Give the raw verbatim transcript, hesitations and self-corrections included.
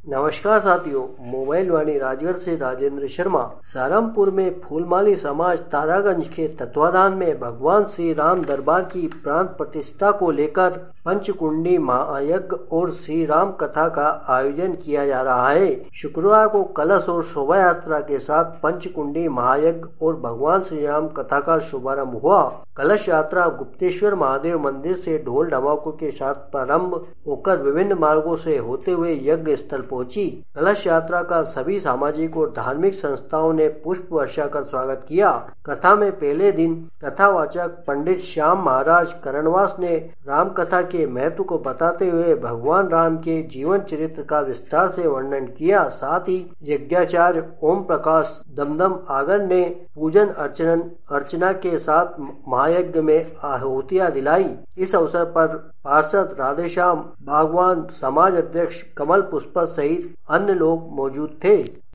नमस्कार साथियों, मोबाइल वाणी राजगढ़ से राजेंद्र शर्मा। सहारनपुर में फूलमाली समाज तारागंज के तत्वाधान में भगवान श्री राम दरबार की प्राण प्रतिष्ठा को लेकर पंचकुंडी महायज्ञ और श्री राम कथा का आयोजन किया जा रहा है। शुक्रवार को कलश और शोभा यात्रा के साथ पंचकुंडी महायज्ञ और भगवान श्री राम कथा का शुभारंभ हुआ। कलश यात्रा गुप्तेश्वर महादेव मंदिर से ढोल ढमाकों के साथ प्रारंभ होकर विभिन्न मार्गों से होते हुए यज्ञ स्थल पहुंची। कलश यात्रा का सभी सामाजिक और धार्मिक संस्थाओं ने पुष्प वर्षा कर स्वागत किया। कथा में पहले दिन कथावाचक पंडित श्याम महाराज करणवास ने राम कथा के महत्व को बताते हुए भगवान राम के जीवन चरित्र का विस्तार से वर्णन किया। साथ ही यज्ञाचार्य ओम प्रकाश दमदम आगर ने पूजन अर्चन अर्चना के साथ महायज्ञ में आहुतियां दिलाई। इस अवसर पर पार्षद राधेश्याम, बागवान समाज अध्यक्ष कमल पुष्प सहित अन्य लोग मौजूद थे।